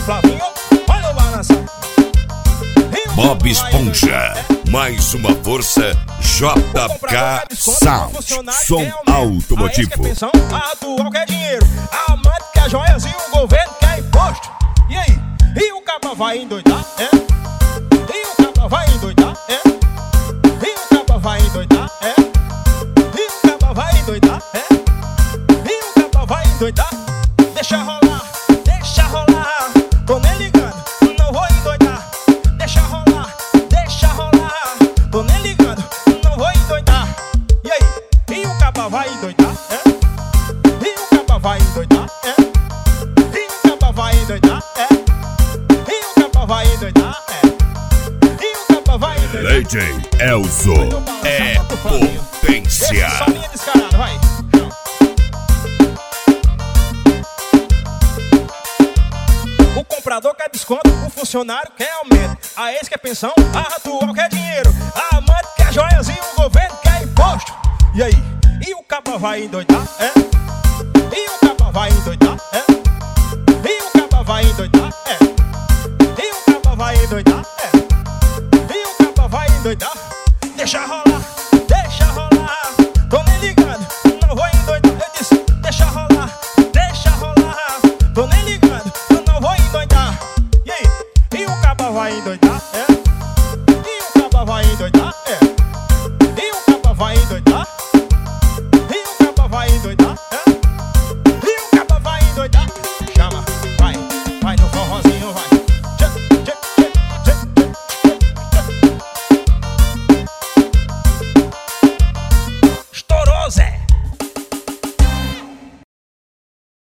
Flavinho, olha o balançar. Bob Esponja, mais uma força. JK Sound, som automotivo. A atual quer dinheiro, a amante quer joias e o governo quer imposto. E aí? E o caba vai endoidar, é? E o caba vai endoidar, é? E o caba vai endoidar, é? E o caba vai endoidar, é? E o caba vai endoidar. Deixa rolar, tô nem ligando, não vou endoidar. Deixa rolar, tô nem ligando, não vou endoidar. E aí? E o caba vai endoidar, é? E o caba vai endoidar, é? E o caba vai endoidar, é? E o caba vai endoidar, é? E o caba vai endoidar. DJ Elzo é potência. Só linha descarada, vai. O comprador quer desconto, o funcionário quer aumento, a ex quer pensão, a atual quer dinheiro, a amante quer joias e o governo quer imposto. E aí? E o caba vai endoidar, é? E o caba vai endoidar,